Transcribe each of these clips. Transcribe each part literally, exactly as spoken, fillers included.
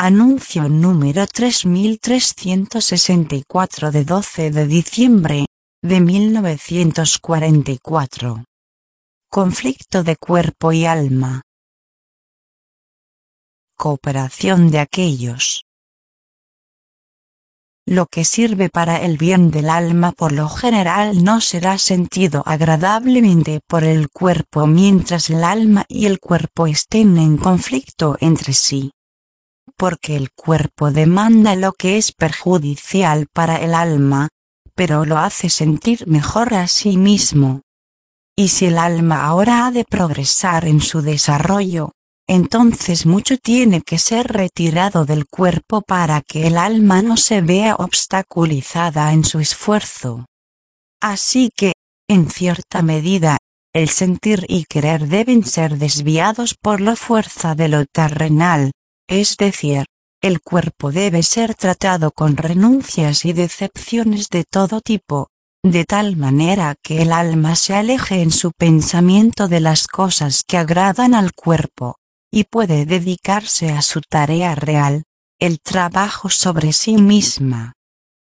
Anuncio número tres mil trescientos sesenta y cuatro de doce de diciembre de mil novecientos cuarenta y cuatro. Conflicto de cuerpo y alma. Cooperación de aquellos. Lo que sirve para el bien del alma por lo general no será sentido agradablemente por el cuerpo mientras el alma y el cuerpo estén en conflicto entre sí. Porque el cuerpo demanda lo que es perjudicial para el alma, pero lo hace sentir mejor a sí mismo. Y si el alma ahora ha de progresar en su desarrollo, entonces mucho tiene que ser retirado del cuerpo para que el alma no se vea obstaculizada en su esfuerzo. Así que, en cierta medida, el sentir y querer deben ser desviados por la fuerza de lo terrenal, es decir, el cuerpo debe ser tratado con renuncias y decepciones de todo tipo, de tal manera que el alma se aleje en su pensamiento de las cosas que agradan al cuerpo, y puede dedicarse a su tarea real, el trabajo sobre sí misma.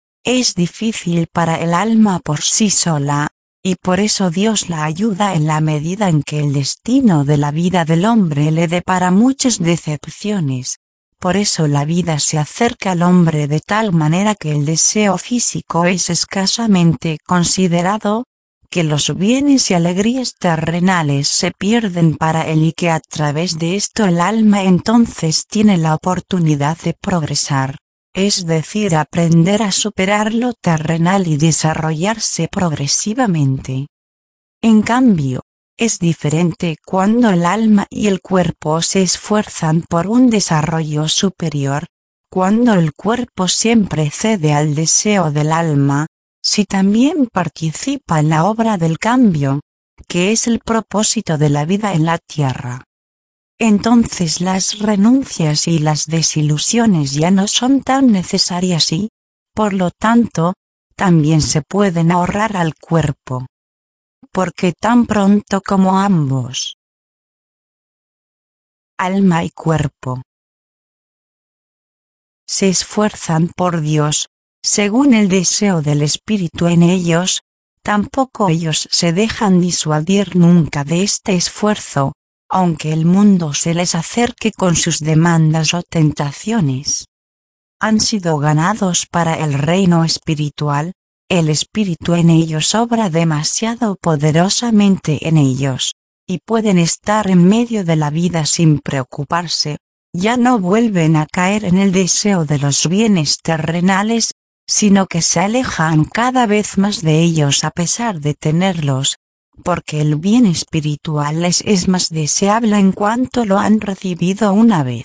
Es difícil para el alma por sí sola, y por eso Dios la ayuda en la medida en que el destino de la vida del hombre le depara muchas decepciones. Por eso la vida se acerca al hombre de tal manera que el deseo físico es escasamente considerado, que los bienes y alegrías terrenales se pierden para él y que a través de esto el alma entonces tiene la oportunidad de progresar, es decir, aprender a superar lo terrenal y desarrollarse progresivamente. En cambio, es diferente cuando el alma y el cuerpo se esfuerzan por un desarrollo superior, cuando el cuerpo siempre cede al deseo del alma, si también participa en la obra del cambio, que es el propósito de la vida en la tierra. Entonces las renuncias y las desilusiones ya no son tan necesarias y, por lo tanto, también se pueden ahorrar al cuerpo. Porque tan pronto como ambos, alma y cuerpo, se esfuerzan por Dios, según el deseo del Espíritu en ellos, tampoco ellos se dejan disuadir nunca de este esfuerzo, aunque el mundo se les acerque con sus demandas o tentaciones. Han sido ganados para el reino espiritual. El Espíritu en ellos obra demasiado poderosamente en ellos, y pueden estar en medio de la vida sin preocuparse, ya no vuelven a caer en el deseo de los bienes terrenales, sino que se alejan cada vez más de ellos a pesar de tenerlos, porque el bien espiritual les es más deseable en cuanto lo han recibido una vez.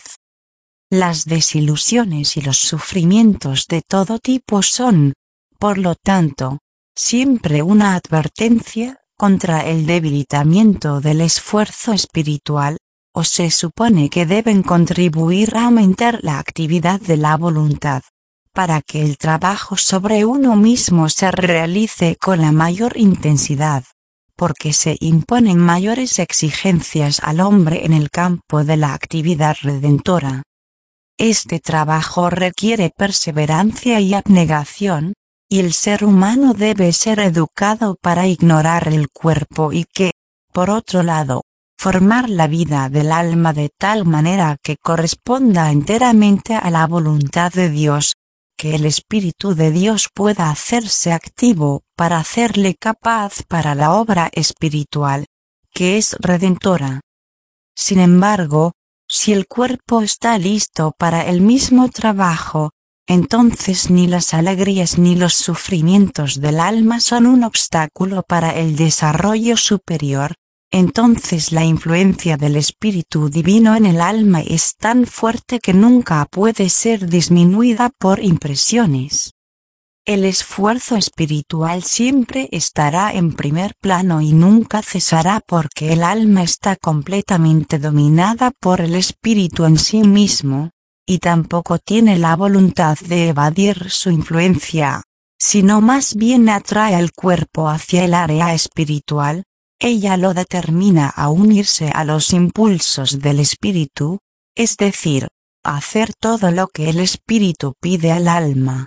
Las desilusiones y los sufrimientos de todo tipo son, por lo tanto, siempre una advertencia contra el debilitamiento del esfuerzo espiritual, o se supone que deben contribuir a aumentar la actividad de la voluntad, para que el trabajo sobre uno mismo se realice con la mayor intensidad, porque se imponen mayores exigencias al hombre en el campo de la actividad redentora. Este trabajo requiere perseverancia y abnegación, y el ser humano debe ser educado para ignorar el cuerpo y que, por otro lado, formar la vida del alma de tal manera que corresponda enteramente a la voluntad de Dios, que el Espíritu de Dios pueda hacerse activo para hacerle capaz para la obra espiritual, que es redentora. Sin embargo, si el cuerpo está listo para el mismo trabajo, entonces ni las alegrías ni los sufrimientos del alma son un obstáculo para el desarrollo superior. Entonces la influencia del Espíritu Divino en el alma es tan fuerte que nunca puede ser disminuida por impresiones. El esfuerzo espiritual siempre estará en primer plano y nunca cesará porque el alma está completamente dominada por el Espíritu en sí mismo, y tampoco tiene la voluntad de evadir su influencia, sino más bien atrae al cuerpo hacia el área espiritual. Ella lo determina a unirse a los impulsos del espíritu, es decir, hacer todo lo que el espíritu pide al alma.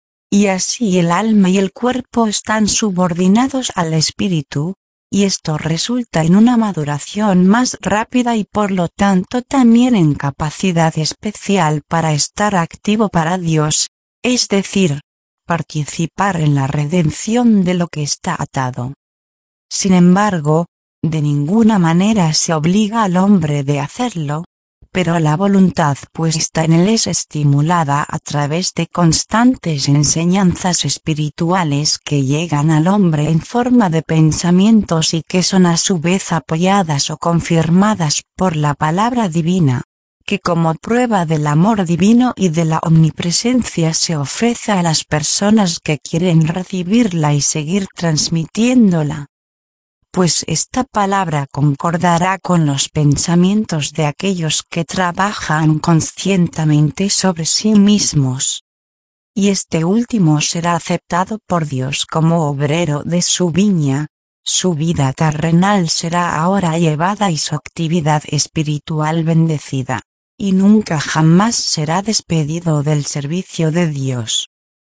Y así el alma y el cuerpo están subordinados al espíritu, y esto resulta en una maduración más rápida y por lo tanto también en capacidad especial para estar activo para Dios, es decir, participar en la redención de lo que está atado. Sin embargo, de ninguna manera se obliga al hombre de hacerlo, pero la voluntad puesta en él es estimulada a través de constantes enseñanzas espirituales que llegan al hombre en forma de pensamientos y que son a su vez apoyadas o confirmadas por la palabra divina, que como prueba del amor divino y de la omnipresencia se ofrece a las personas que quieren recibirla y seguir transmitiéndola. Pues esta palabra concordará con los pensamientos de aquellos que trabajan conscientemente sobre sí mismos. Y este último será aceptado por Dios como obrero de su viña, su vida terrenal será ahora llevada y su actividad espiritual bendecida, y nunca jamás será despedido del servicio de Dios.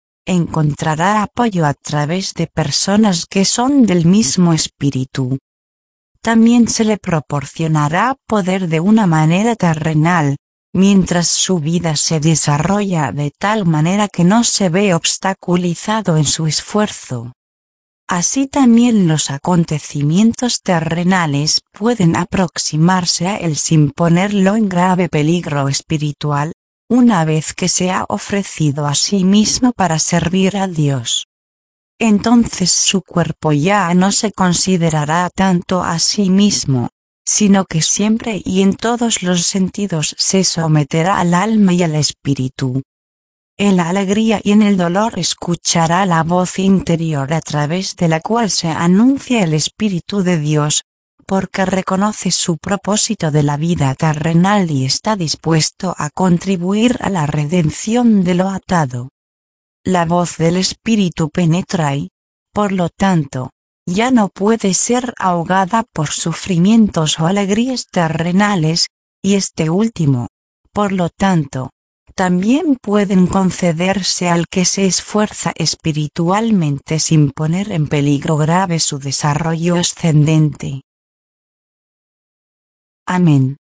Encontrará apoyo a través de personas que son del mismo espíritu. También se le proporcionará poder de una manera terrenal, mientras su vida se desarrolla de tal manera que no se ve obstaculizado en su esfuerzo. Así también los acontecimientos terrenales pueden aproximarse a él sin ponerlo en grave peligro espiritual, una vez que se ha ofrecido a sí mismo para servir a Dios. Entonces su cuerpo ya no se considerará tanto a sí mismo, sino que siempre y en todos los sentidos se someterá al alma y al espíritu. En la alegría y en el dolor escuchará la voz interior a través de la cual se anuncia el Espíritu de Dios, porque reconoce su propósito de la vida terrenal y está dispuesto a contribuir a la redención de lo atado. La voz del Espíritu penetra y, por lo tanto, ya no puede ser ahogada por sufrimientos o alegrías terrenales, y este último, por lo tanto, también pueden concederse al que se esfuerza espiritualmente sin poner en peligro grave su desarrollo ascendente. Amén.